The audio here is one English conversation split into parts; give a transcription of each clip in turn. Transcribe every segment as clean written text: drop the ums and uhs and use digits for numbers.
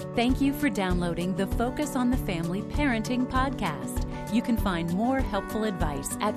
Thank you for downloading the Focus on the Family Parenting Podcast. You can find more helpful advice at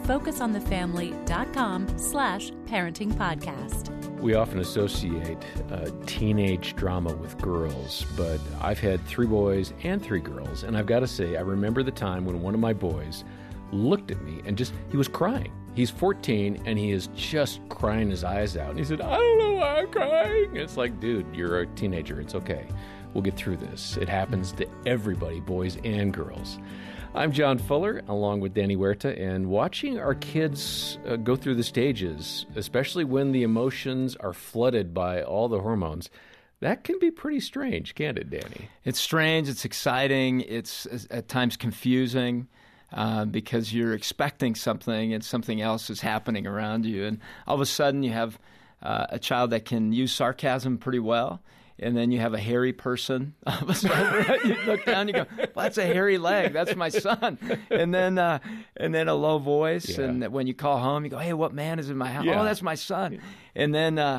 focusonthefamily.com/parenting podcast. We often associate teenage drama with girls, but I've had 3 boys and 3 girls, and I've got to say, I remember the time when one of my boys looked at me and he was crying. He's 14, and he is just crying his eyes out. And he said, I don't know why I'm crying. It's like, dude, you're a teenager. It's okay. We'll get through this. It happens to everybody, boys and girls. I'm John Fuller, along with Danny Huerta, and watching our kids go through the stages, especially when the emotions are flooded by all the hormones, that can be pretty strange, can't it, Danny? It's strange. It's exciting. It's at times confusing. Because you're expecting something and something else is happening around you. And all of a sudden you have a child that can use sarcasm pretty well, and then you have a hairy person. All of a sudden, you look down, you go, well, that's a hairy leg. That's my son. And then a low voice. Yeah. And when you call home, you go, hey, what man is in my house? Yeah. Oh, that's my son. Yeah. And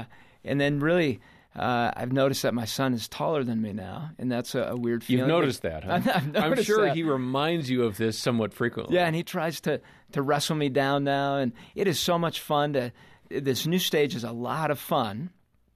then really... I've noticed that my son is taller than me now, and that's a weird feeling. You've noticed that, huh? I'm sure he reminds you of this somewhat frequently. Yeah, and he tries to wrestle me down now, and it is so much fun. This new stage is a lot of fun,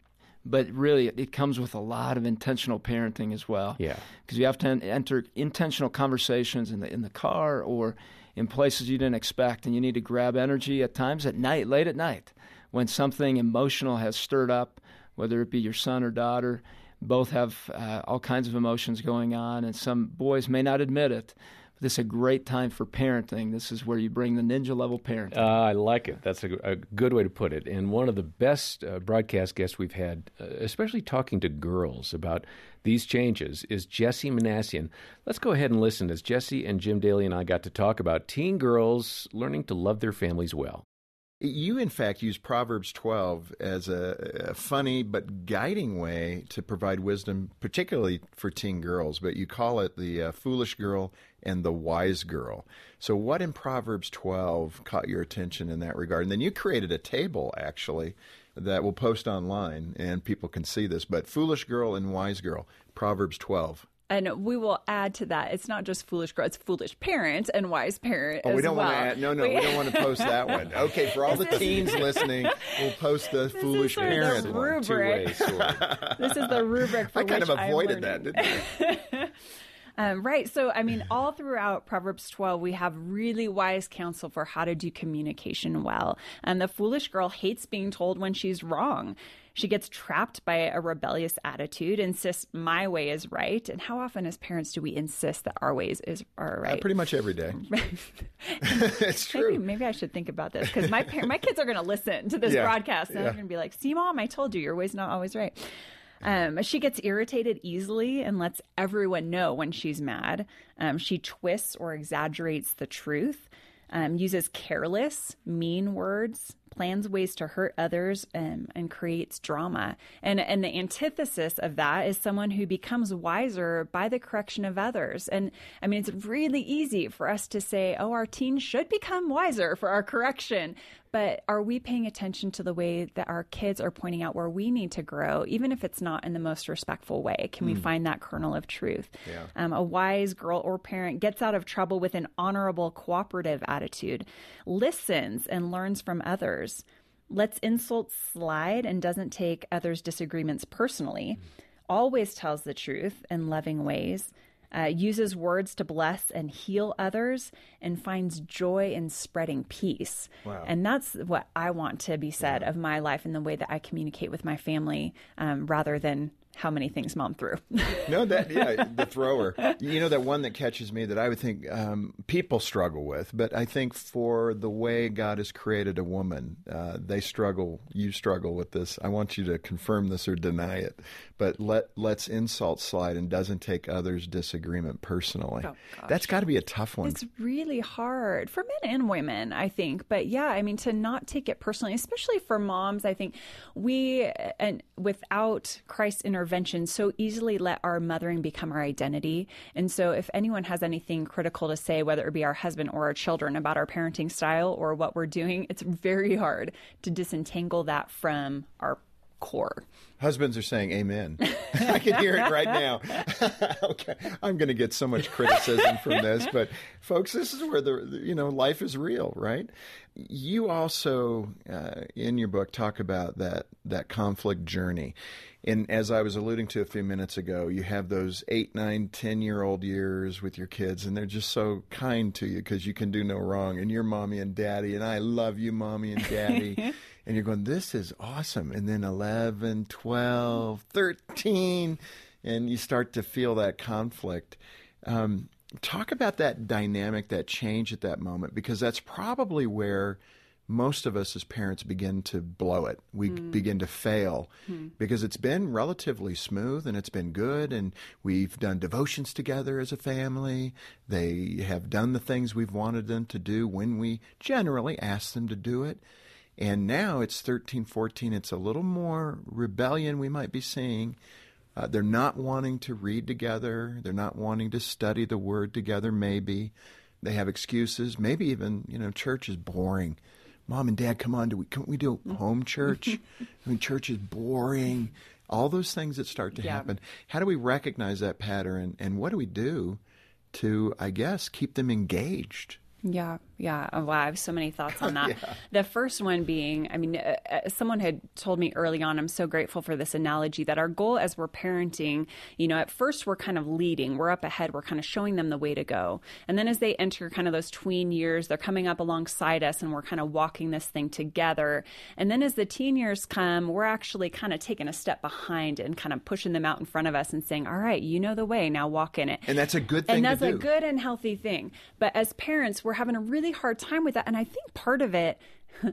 but really it comes with a lot of intentional parenting as well. Yeah, because you have to enter intentional conversations in the car or in places you didn't expect, and you need to grab energy at times at night, late at night, when something emotional has stirred up. Whether it be your son or daughter, both have all kinds of emotions going on, and some boys may not admit it. But this is a great time for parenting. This is where you bring the ninja-level parenting. I like it. That's a good way to put it. And one of the best broadcast guests we've had, especially talking to girls about these changes, is Jessie Manassian. Let's go ahead and listen as Jessie and Jim Daly and I got to talk about teen girls learning to love their families well. You, in fact, use Proverbs 12 as a funny but guiding way to provide wisdom, particularly for teen girls, but you call it the foolish girl and the wise girl. So what in Proverbs 12 caught your attention in that regard? And then you created a table, actually, that we'll post online, and people can see this. But foolish girl and wise girl, Proverbs 12. And we will add to that. It's not just foolish girl; it's foolish parent and wise parent. Oh, we don't well. want to add. No, we don't want to post that one. Okay, for all the teens listening, we'll post the foolish parent the one. Rubric. This is the rubric for I kind which of avoided I'm that, didn't I? Right. So, I mean, all throughout Proverbs 12, we have really wise counsel for how to do communication well. The foolish girl hates being told when she's wrong. She gets trapped by a rebellious attitude, insists my way is right. And how often as parents do we insist that our ways are right? Pretty much every day. It's true. Maybe I should think about this because my kids are going to listen to this broadcast and they're going to be like, see, Mom, I told you your way's not always right. She gets irritated easily and lets everyone know when she's mad. She twists or exaggerates the truth, uses careless, mean words, plans ways to hurt others, and creates drama. And the antithesis of that is someone who becomes wiser by the correction of others. And I mean, it's really easy for us to say, oh, our teens should become wiser for our correction. But are we paying attention to the way that our kids are pointing out where we need to grow, even if it's not in the most respectful way? Can we find that kernel of truth? Yeah. A wise girl or parent gets out of trouble with an honorable, cooperative attitude, listens and learns from others, lets insults slide and doesn't take others' disagreements personally, always tells the truth in loving ways, uses words to bless and heal others, and finds joy in spreading peace. Wow. And that's what I want to be said of my life and the way that I communicate with my family, rather than how many things Mom threw. No, the thrower. You know, that one that catches me that I would think people struggle with, but I think for the way God has created a woman, you struggle with this. I want you to confirm this or deny it, but lets insult slide and doesn't take others' disagreement personally. Oh, that's got to be a tough one. It's really hard for men and women, I think. But yeah, I mean, to not take it personally, especially for moms, I think and without Christ's intervention, so easily let our mothering become our identity. And so if anyone has anything critical to say, whether it be our husband or our children, about our parenting style or what we're doing, it's very hard to disentangle that from our core. Husbands are saying amen. I can hear it right now. Okay, I'm going to get so much criticism from this, but folks, this is where life is real, right? You also, in your book, talk about that conflict journey. And as I was alluding to a few minutes ago, you have those 8, 9, 10-year-old years with your kids, and they're just so kind to you because you can do no wrong. And you're mommy and daddy, and I love you, mommy and daddy. And you're going, this is awesome. And then 11, 12, 13, and you start to feel that conflict. Talk about that dynamic, that change at that moment, because that's probably where most of us as parents begin to blow it. We begin to fail because it's been relatively smooth and it's been good, and we've done devotions together as a family. They have done the things we've wanted them to do when we generally ask them to do it. And now it's 13, 14. It's a little more rebellion we might be seeing. They're not wanting to read together. They're not wanting to study the Word together, maybe. They have excuses. Maybe even, church is boring. Mom and Dad, come on, can't we do home church? Church is boring. All those things that start to happen. How do we recognize that pattern, and what do we do to, I guess, keep them engaged? Yeah. Oh, wow. I have so many thoughts on that. The first one being, someone had told me early on, I'm so grateful for this analogy, that our goal as we're parenting, at first we're kind of leading, we're up ahead, we're kind of showing them the way to go. And then as they enter kind of those tween years, they're coming up alongside us and we're kind of walking this thing together. And then as the teen years come, we're actually kind of taking a step behind and kind of pushing them out in front of us and saying, all right, you know the way, now walk in it. And that's a good thing to do. And that's a good and healthy thing. But as parents, we're having a really hard time with that. And I think part of it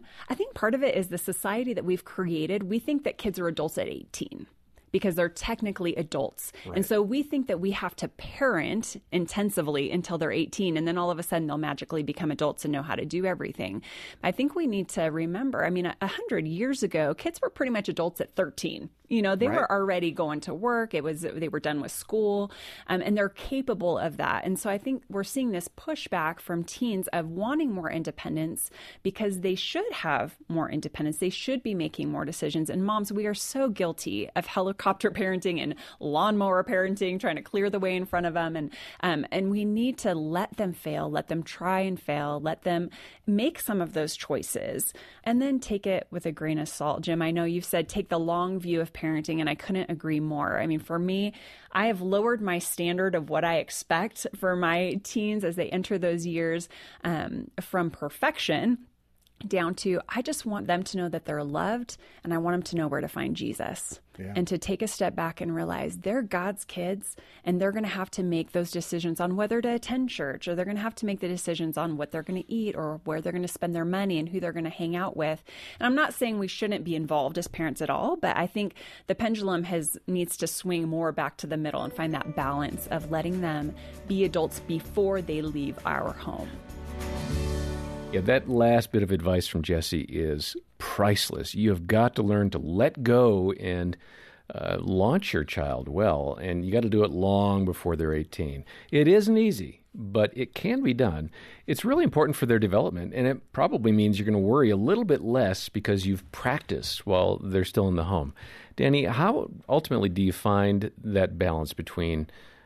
is the society that we've created. We think that kids are adults at 18 because they're technically adults. Right. And so we think that we have to parent intensively until they're 18, and then all of a sudden they'll magically become adults and know how to do everything. I think we need to remember, 100 years ago, kids were pretty much adults at 13. They were already going to work. They were done with school, and they're capable of that. And so I think we're seeing this pushback from teens of wanting more independence because they should have more independence. They should be making more decisions. And moms, we are so guilty of helicopter parenting and lawnmower parenting, trying to clear the way in front of them. And we need to let them fail, let them try and fail, let them make some of those choices, and then take it with a grain of salt. Jim, I know you've said take the long view of parenting, and I couldn't agree more. For me, I have lowered my standard of what I expect for my teens as they enter those years, from perfection down to, I just want them to know that they're loved, and I want them to know where to find Jesus. And to take a step back and realize they're God's kids, and they're going to have to make those decisions on whether to attend church, or they're going to have to make the decisions on what they're going to eat, or where they're going to spend their money, and who they're going to hang out with. And I'm not saying we shouldn't be involved as parents at all, but I think the pendulum needs to swing more back to the middle and find that balance of letting them be adults before they leave our home. Yeah, that last bit of advice from Jesse is priceless. You have got to learn to let go and launch your child well, and you got to do it long before they're 18. It isn't easy, but it can be done. It's really important for their development, and it probably means you're going to worry a little bit less because you've practiced while they're still in the home. Danny, how ultimately do you find that balance between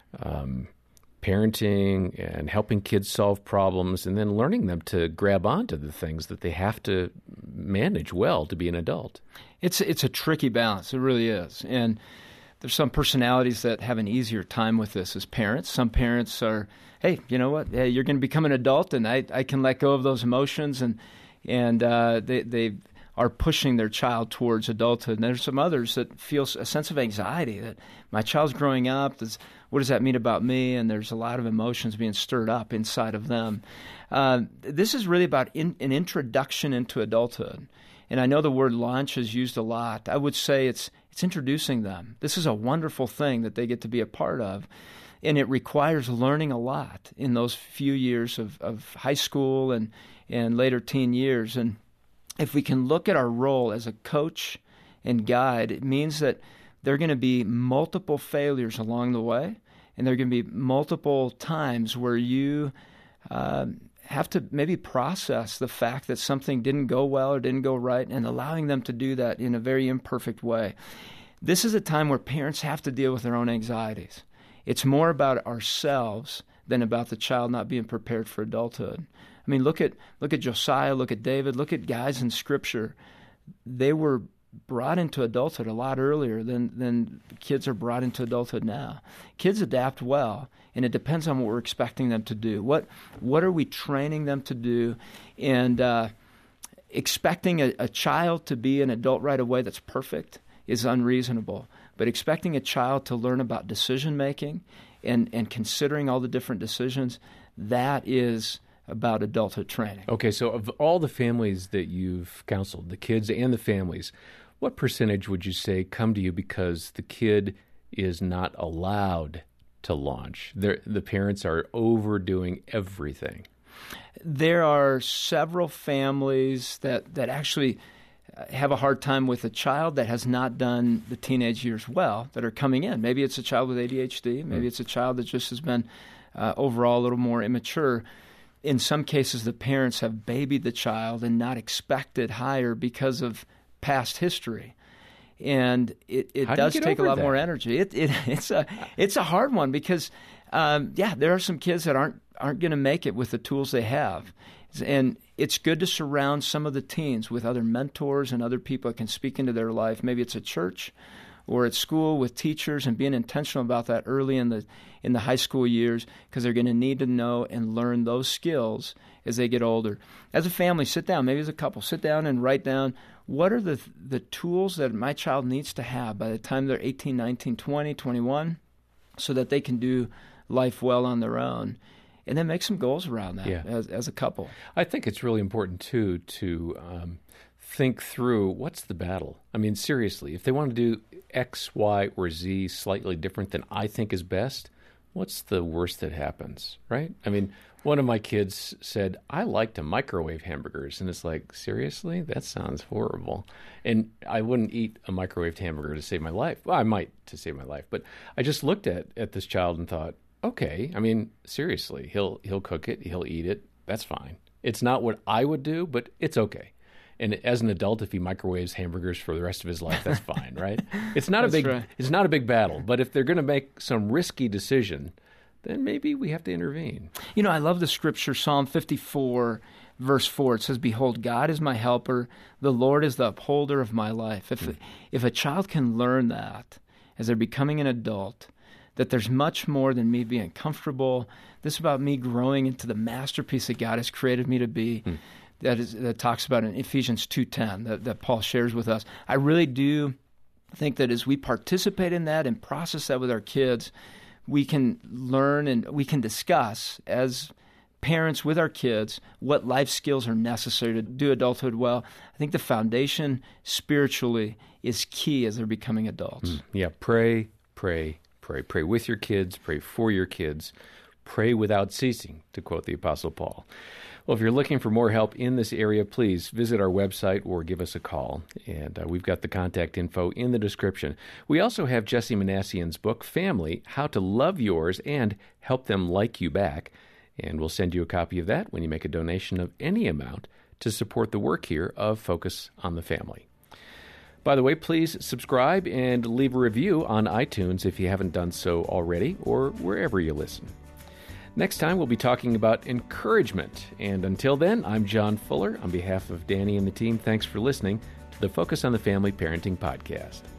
parenting and helping kids solve problems, and then learning them to grab onto the things that they have to manage well to be an adult? It's a tricky balance. It really is. And there's some personalities that have an easier time with this as parents. Some parents are, hey, you know what? Hey, you're going to become an adult, and I can let go of those emotions, and they are pushing their child towards adulthood. And there's some others that feel a sense of anxiety that my child's growing up. What does that mean about me? And there's a lot of emotions being stirred up inside of them. This is really about an introduction into adulthood. And I know the word launch is used a lot. I would say it's introducing them. This is a wonderful thing that they get to be a part of. And it requires learning a lot in those few years of high school and later teen years. And if we can look at our role as a coach and guide, it means that there are going to be multiple failures along the way, and there are going to be multiple times where you have to maybe process the fact that something didn't go well or didn't go right, and allowing them to do that in a very imperfect way. This is a time where parents have to deal with their own anxieties. It's more about ourselves than about the child not being prepared for adulthood. I mean, look at Josiah, look at David, look at guys in Scripture. They were brought into adulthood a lot earlier than kids are brought into adulthood now. Kids adapt well, and it depends on what we're expecting them to do. What are we training them to do? And expecting a child to be an adult right away that's perfect is unreasonable. But expecting a child to learn about decision-making and considering all the different decisions, that is about adulthood training. Okay, so of all the families that you've counseled, the kids and the families, what percentage would you say come to you because the kid is not allowed to launch? The parents are overdoing everything. There are several families that actually have a hard time with a child that has not done the teenage years well that are coming in. Maybe it's a child with ADHD. Maybe it's a child that just has been overall a little more immature. In some cases, the parents have babied the child and not expected higher because of past history. And it does take a lot more energy. It's a hard one because, there are some kids that aren't going to make it with the tools they have. And it's good to surround some of the teens with other mentors and other people that can speak into their life. Maybe it's at church or at school with teachers, and being intentional about that early in the high school years, because they're going to need to know and learn those skills as they get older. As a family, sit down, maybe as a couple, sit down and write down what are the tools that my child needs to have by the time they're 18, 19, 20, 21, so that they can do life well on their own. And then make some goals around that as a couple. I think it's really important, too, to think through what's the battle. I mean, seriously, if they want to do X, Y, or Z slightly different than I think is best, what's the worst that happens, right? I mean, one of my kids said, I like to microwave hamburgers. And it's like, seriously? That sounds horrible. And I wouldn't eat a microwaved hamburger to save my life. Well, I might to save my life. But I just looked at this child and thought, okay, I mean, seriously, he'll cook it, he'll eat it, that's fine. It's not what I would do, but it's okay. And as an adult, if he microwaves hamburgers for the rest of his life, that's fine, right? It's not It's not a big battle. But if they're going to make some risky decision, then maybe we have to intervene. You know, I love the scripture, Psalm 54, verse 4. It says, "Behold, God is my helper; the Lord is the upholder of my life." If a child can learn that as they're becoming an adult, that there's much more than me being comfortable. This is about me growing into the masterpiece that God has created me to be. That talks about in Ephesians 2:10 that Paul shares with us. I really do think that as we participate in that and process that with our kids, we can learn and we can discuss as parents with our kids what life skills are necessary to do adulthood well. I think the foundation spiritually is key as they're becoming adults. Yeah, pray with your kids, pray for your kids, pray without ceasing, to quote the Apostle Paul. Well, if you're looking for more help in this area, please visit our website or give us a call. And we've got the contact info in the description. We also have Jesse Manassian's book, Family, How to Love Yours and Help Them Like You Back. And we'll send you a copy of that when you make a donation of any amount to support the work here of Focus on the Family. By the way, please subscribe and leave a review on iTunes if you haven't done so already, or wherever you listen. Next time, we'll be talking about encouragement. And until then, I'm John Fuller. On behalf of Danny and the team, thanks for listening to the Focus on the Family Parenting Podcast.